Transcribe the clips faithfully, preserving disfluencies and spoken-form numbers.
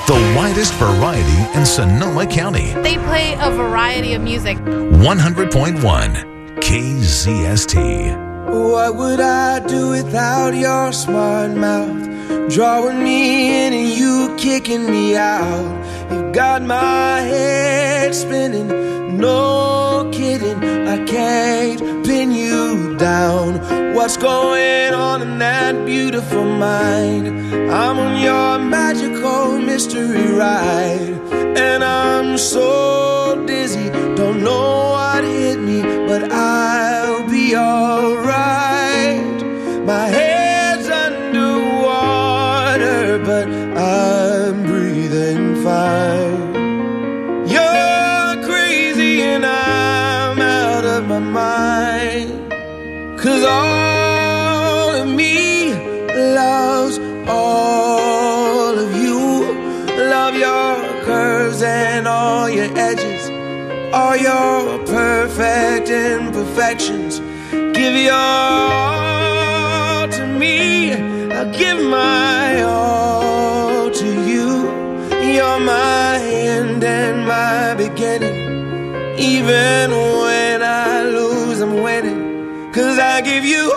the widest variety in Sonoma County. They play a variety of music. one hundred point one K Z S T. What would I do without your smart mouth? Drawing me in and you kicking me out. You got my head spinning, no kidding. I can't pin you down. What's going on in that beautiful mind? I'm on your magical mystery ride, and I'm so dizzy, don't know what hit me, but I'll be alright. My head's underwater, but I'm breathing fine. You're crazy and I'm out of my mind, 'cause all of me loves all of you. Love your curves and all your edges, all your perfect imperfections. Give your all to me, I'll give my all to you. You're my end and my beginning. Even when I lose, I'm winning, 'cause I give you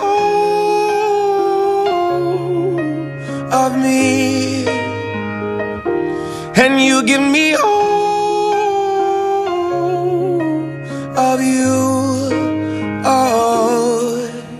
all of me, and you give me all of you. Oh,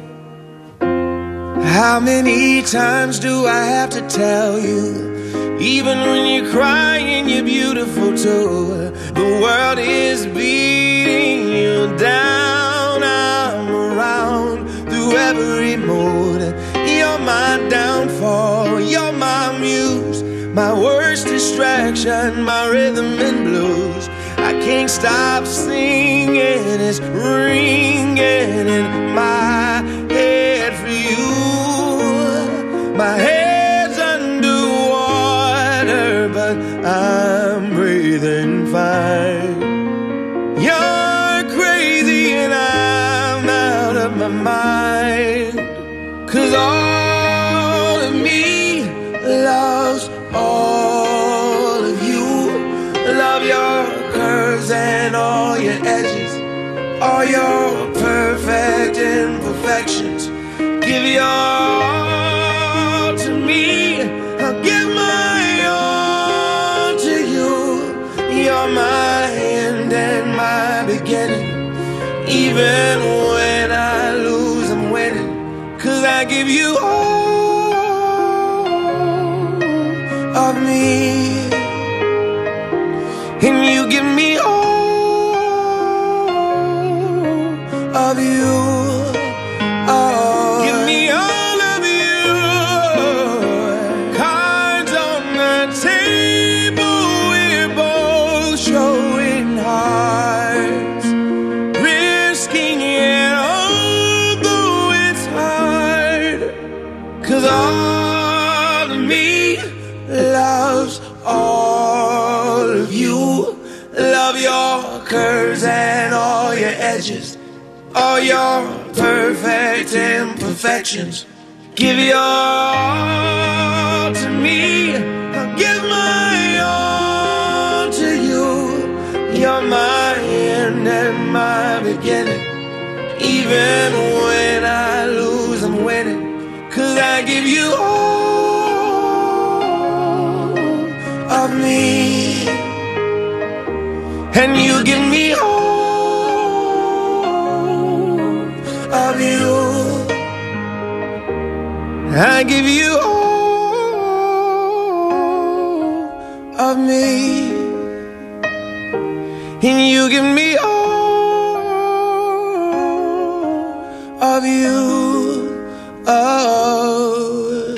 how many times do I have to tell you? Even when you're crying, you're beautiful too. The world is beating you down. I'm around through every mood. You're my downfall, you're my muse, my worst distraction, my rhythm and blues. I can't stop singing, it's ringing in my head for you. My head's underwater, but I'm breathing fine. You're crazy and I'm out of my mind, 'cause all of me loves all of you. Love your curves and all your edges, all your perfect imperfections. Give your all to me, I'll give my all to you. You're my end and my beginning. Even when I lose, I'm winning, 'cause I give you all of me, and you give me all of you. Oh, give me all of you. Cards on the table, we're both showing hearts, risking it although it's hard, 'cause all of me loves all of you. Love your curves and all your edges, all your perfect imperfections. Give your all to me, I'll give my all to you. You're my end and my beginning. Even when I lose, I'm winning, 'cause I give you all of me, and you give me all of you. I give you all of me, and you give me all of you. Oh.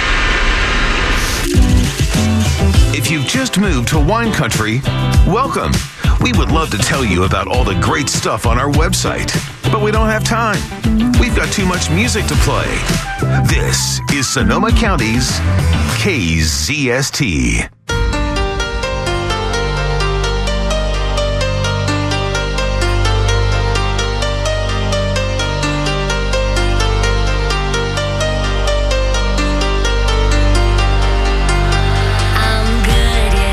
If you've just moved to Wine Country, welcome. We would love to tell you about all the great stuff on our website, but we don't have time. We've got too much music to play. This is Sonoma County's K Z S T. I'm good, yeah.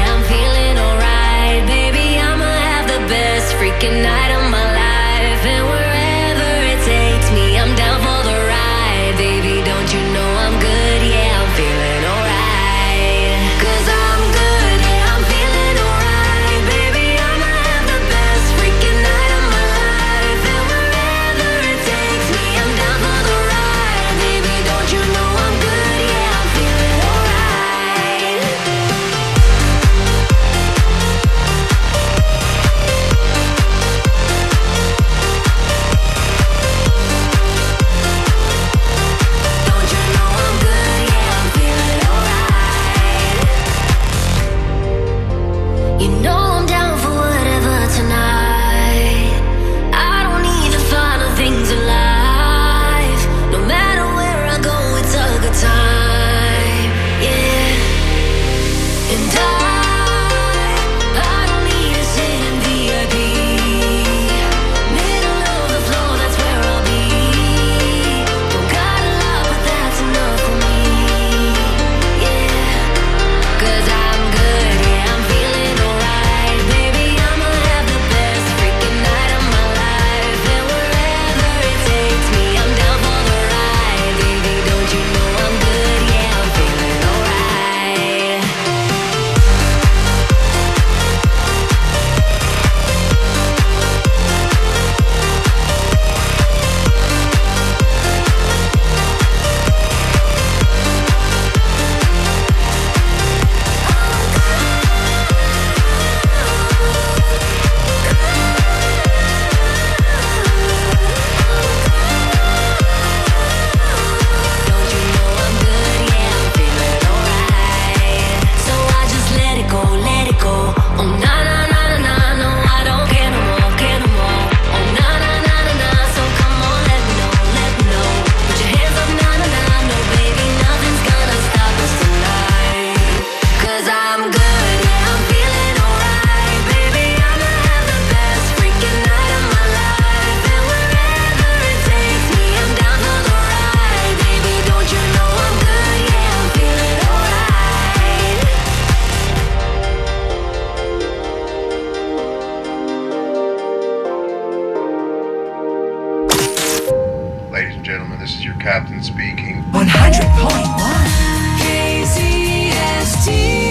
captain speaking. one hundred point one K Z S T.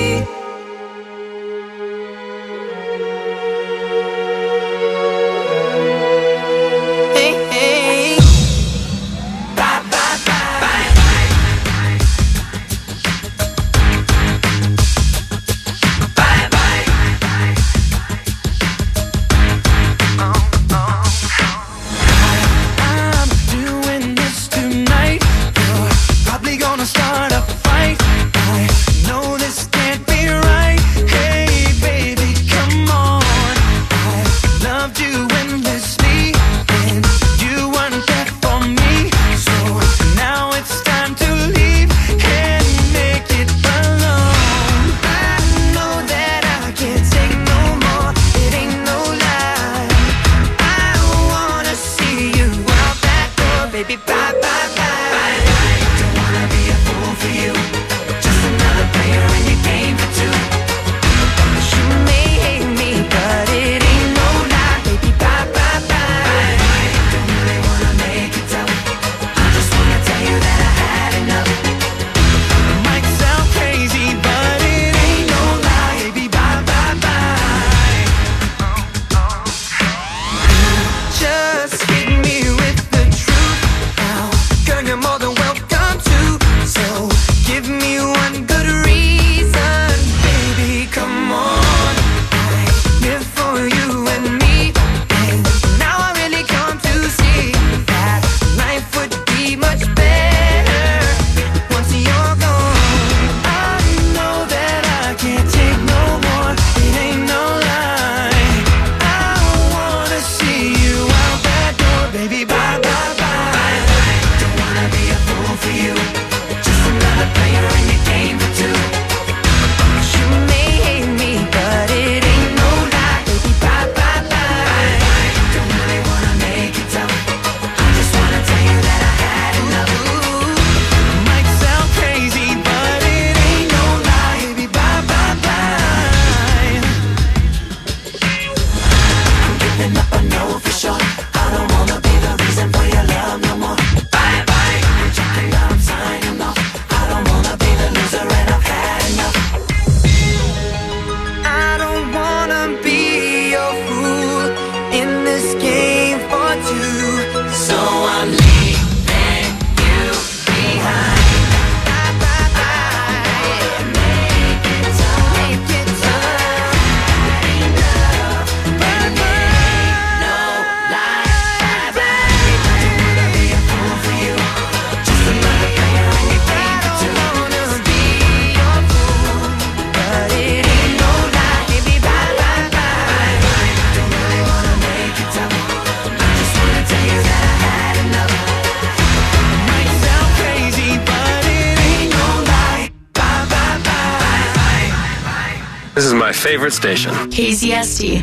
This is my favorite station. K Z S T.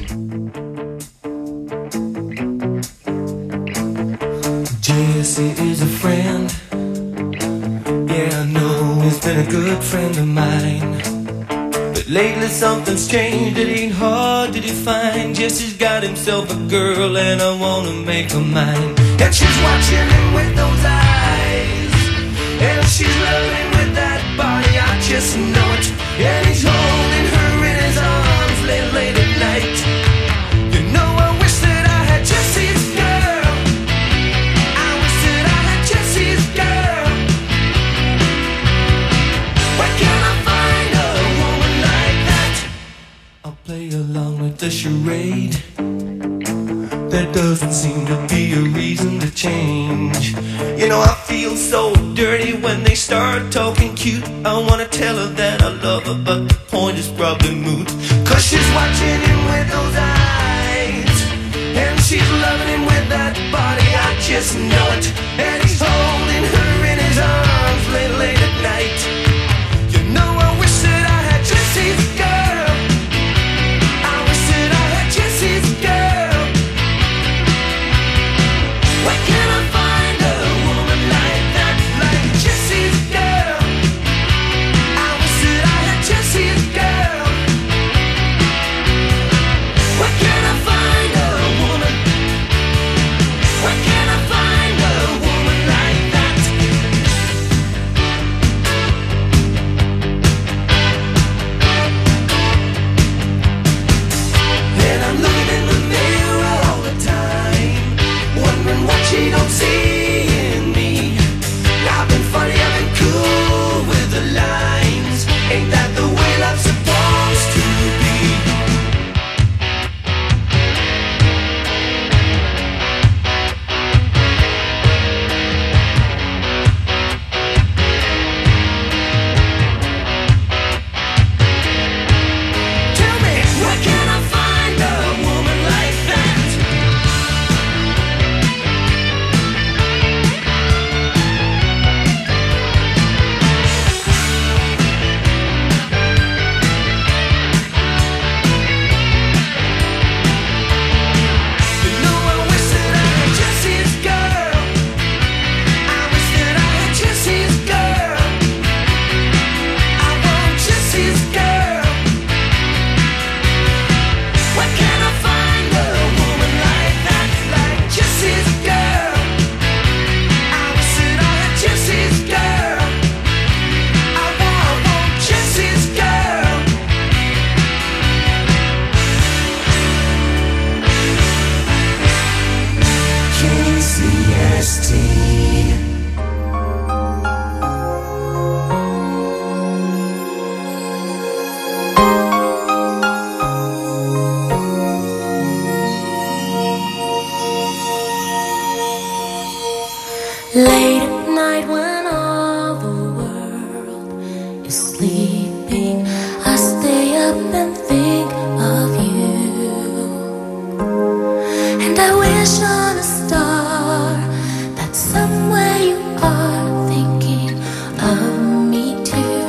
Jesse is a friend. Yeah, I know he's been a good friend of mine. But lately something's changed, it ain't hard to define. Jesse's got himself a girl and I wanna make her mine. And she's watching him with those eyes, and she's loving with that body, I just know it. And he's holding her in his arms late, late at night. You know I wish that I had Jesse's girl. I wish that I had Jesse's girl. Where can I find a woman like that? I'll play along with the charade. There doesn't seem to be a reason to change. You know I feel so dirty when they start talking cute. I wanna tell her that I love her, but the point is probably moot. Cause she's watching him with those eyes, and she's loving him with that body, I just know it. And he's holding her in his arms late, late at night. You know I wish that I had Jesse's girl. I wish that I had Jesse's girl. Where can I find a woman like that, like Jesse's girl? I wish that I had Jesse's girl. Where can I find a woman? Where can I find a woman like that? up and think of you. And I wish on a star that somewhere you are thinking of me too.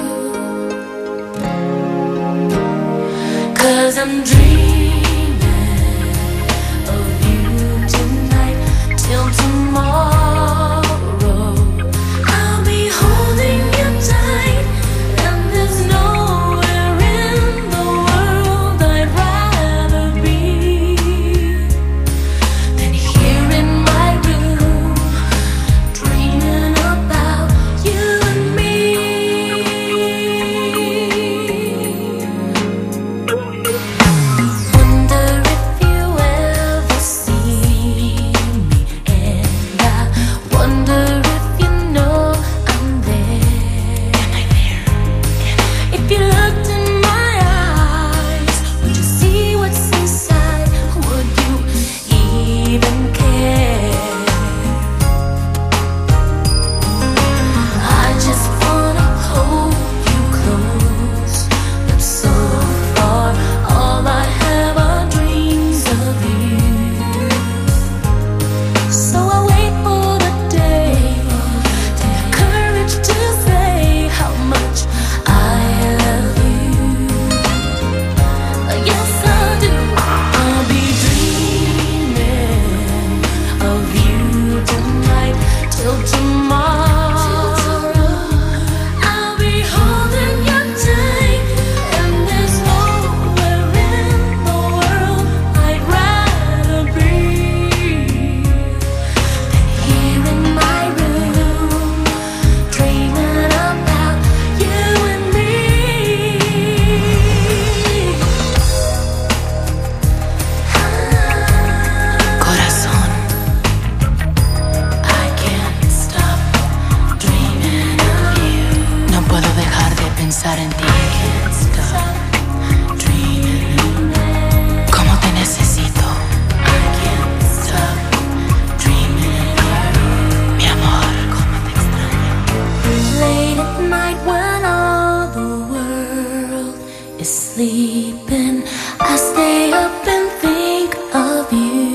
'Cause I'm dreaming of you tonight till tomorrow. I'll be holding you tight, and there's nowhere in the world I'd rather be than here in my room, dreaming about you and me. Wonder if you ever see me, and I wonder if you know I'm there. Am I there? If you looked in my eyes, would you see what's inside? Would you even care? I just wanna hold you close, but so far all I have are dreams of you. So I wait for the day to have courage to say how much I love you. Yes, I do. I'll be dreaming of you tonight till tomorrow. I'll be holding you tight, and there's nowhere in the world I'd rather be than here in my room, dreaming about you and me. Corazón, I can't stop dreaming of you. No puedo dejar de pensar en ti. I can't stop dreaming. Cómo te necesito. I can't stop dreaming of you. Mi amor, cómo te extraño. Late at night when all the world is sleeping, I stay up and think of you.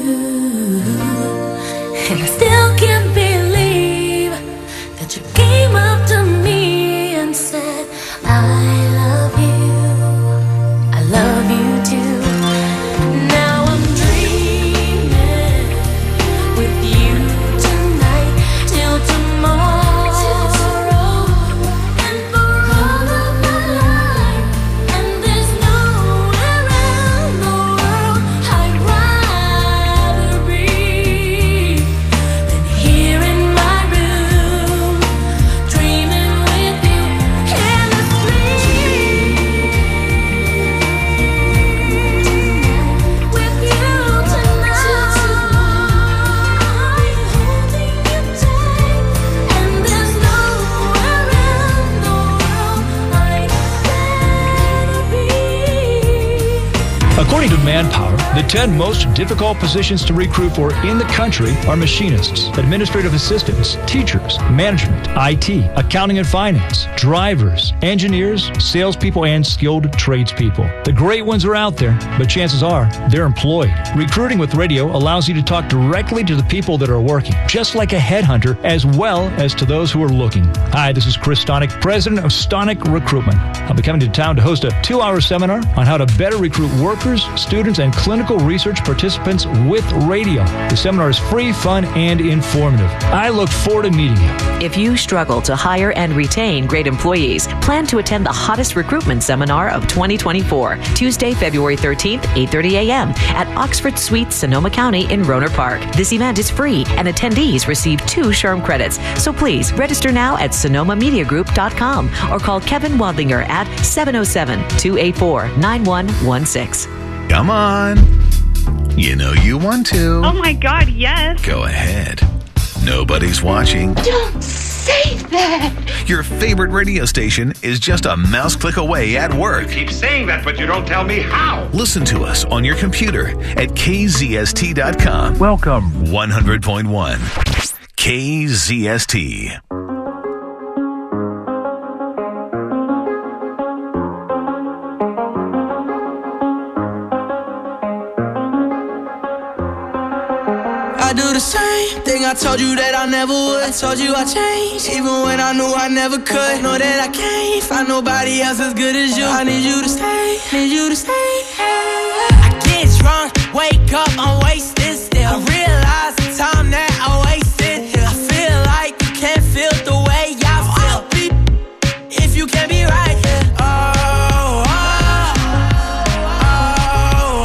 And I still can't believe that you came up to me and said, I love you. I love you too. Now I'm dreaming with you tonight till tomorrow, and for all of my life. And there's nowhere in the world I'd rather be than here in my room, dreaming with you endlessly. With you tonight, holding you tight, and there's nowhere in the world I'd rather be. According to Manpower, the ten most difficult positions to recruit for in the country are machinists, administrative assistants, teachers, management, I T, accounting and finance, drivers, engineers, salespeople, and skilled tradespeople. The great ones are out there, but chances are they're employed. Recruiting with radio allows you to talk directly to the people that are working, just like a headhunter, as well as to those who are looking. Hi, this is Chris Stonick, president of Stonick Recruitment. I'll be coming to town to host a two-hour seminar on how to better recruit workers, students, and clinical research participants with radio. The seminar is free, fun, and informative. I look forward to meeting you. If you struggle to hire and retain great employees, plan to attend the hottest recruitment seminar of twenty twenty-four, Tuesday, February thirteenth, eight thirty a.m. at Oxford Suites, Sonoma County in Rohnert Park. This event is free, and attendees receive two SHRM credits. So please register now at sonoma media group dot com or call Kevin Wadlinger at seven oh seven, two eight four, nine one one six. Come on. You know you want to. Oh my God, yes. Go ahead. Nobody's watching. Don't say that. Your favorite radio station is just a mouse click away at work. Keep saying that, but you don't tell me how. Listen to us on your computer at K Z S T dot com. Welcome. one hundred point one K Z S T. I do the same thing I told you that I never would. I told you I changed, even when I knew I never could. Know that I can't find nobody else as good as you. I need you to stay, need you to stay. I get drunk, wake up, I'm wasted still. I realize the time that I wasted here. I feel like you can't feel the way I feel. I'll be if you can't be right here. Oh, oh, oh, oh,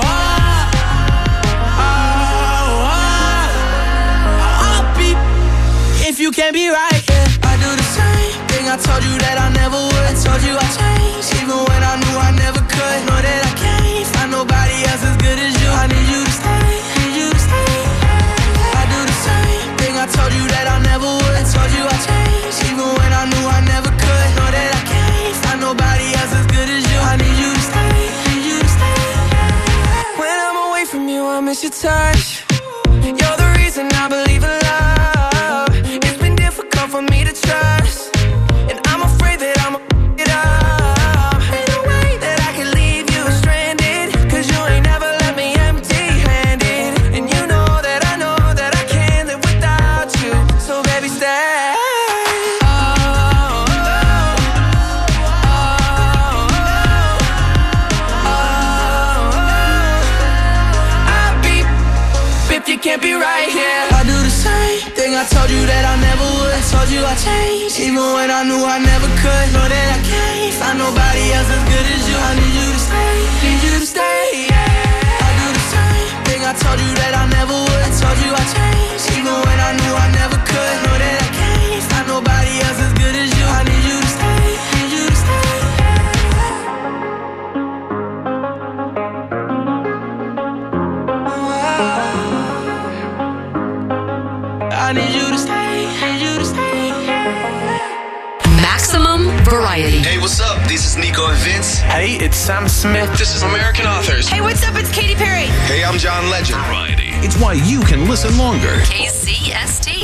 oh, oh. I'll be if you can't be right here. I do the same thing I told you that I never would. I told you I changed, even when I knew I never could. Know that I can't find nobody else as good as you. I need you to stay, need you to stay. I do the same thing I told you that I never would. I told you I changed, even when I knew I never could. Know that I can't find nobody else as good as you. I need you to stay, need you to stay. When I'm away from you, I miss your touch. You're the reason I believe in love. It's been difficult for me to trust, and I'm afraid that I'm a it up. Ain't no way that I can leave you stranded, cause you ain't never left me empty-handed. And you know that I know that I can't live without you. So baby, stay. Oh, oh, oh, oh, oh. I'll be if you can't be right here. I do the same thing I told you that I never would. I told you I changed, even when I knew I never could. Know that I can't find nobody else as good as you. I need you to stay, need you to stay. I do the same thing I told you that I never would. I told you I changed, even when I knew I never could. Know that I can't find nobody else as good as you. I need you to stay, need you to stay. I need you to stay, need you to stay. Maximum Variety. Hey, what's up? This is Nico and Vince. Hey, it's Sam Smith. This is American Authors. Hey, what's up? It's Katy Perry. Hey, I'm John Legend. Variety. It's why you can listen longer. K C S T.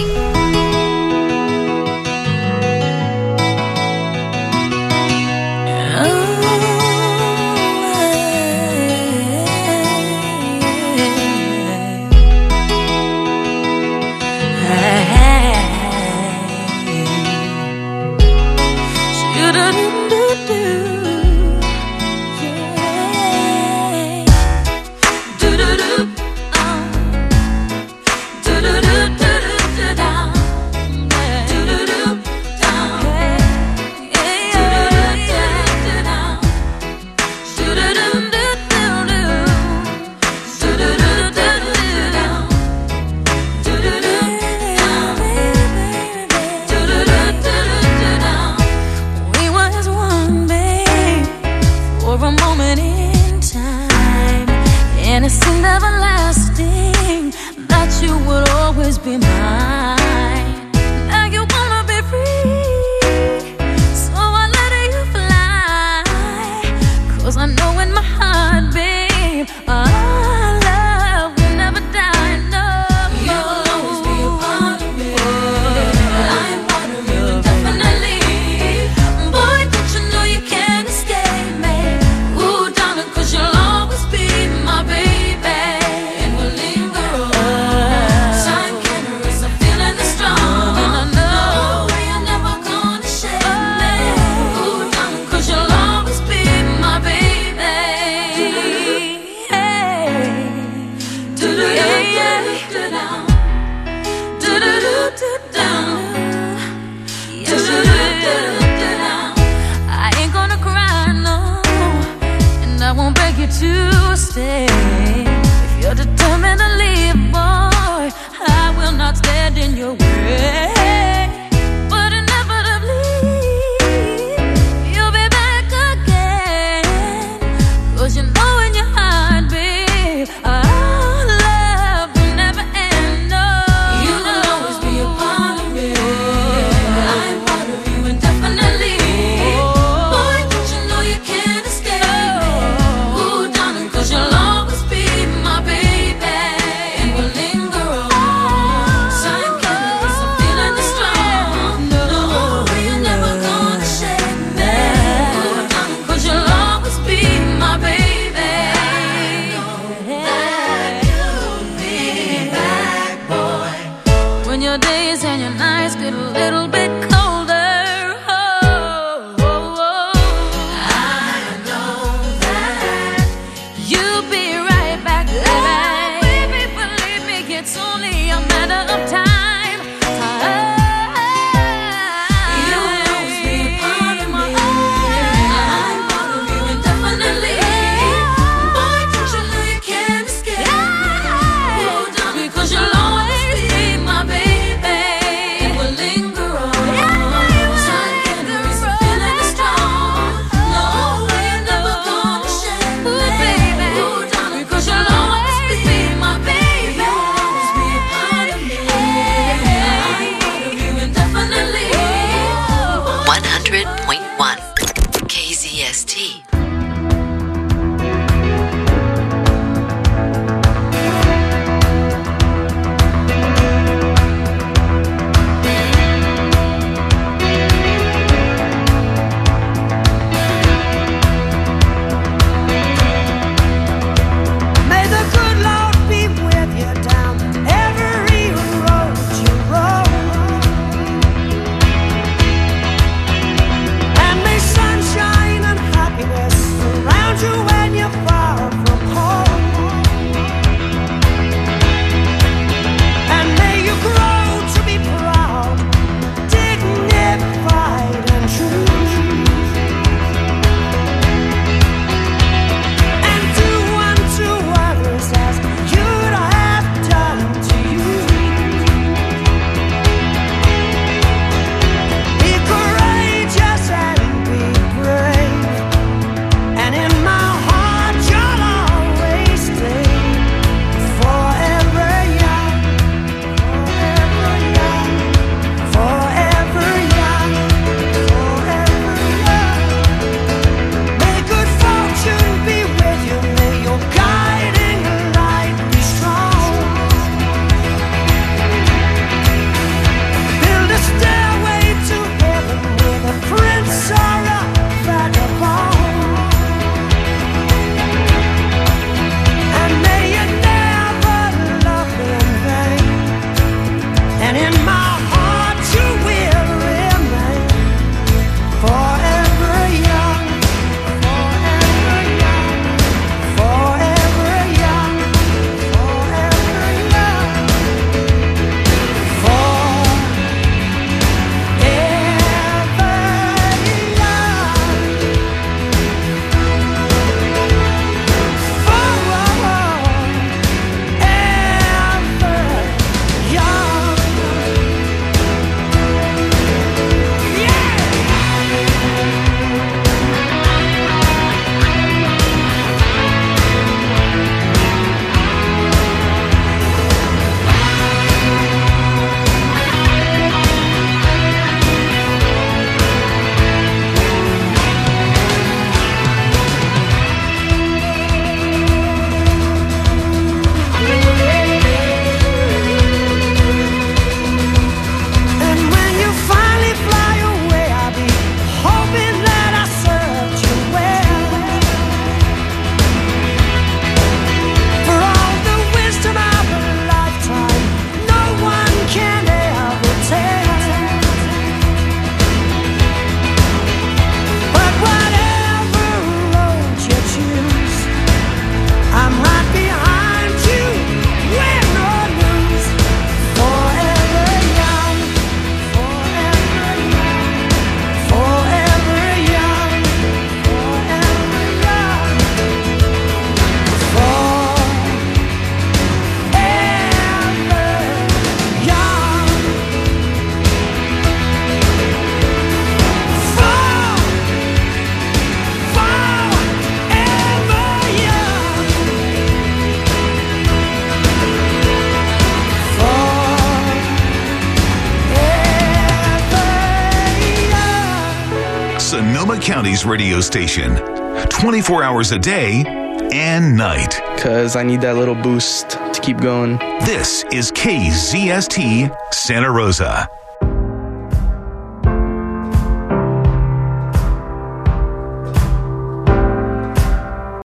Strong. County's radio station, twenty-four hours a day and night. Because I need that little boost to keep going. This is K Z S T Santa Rosa.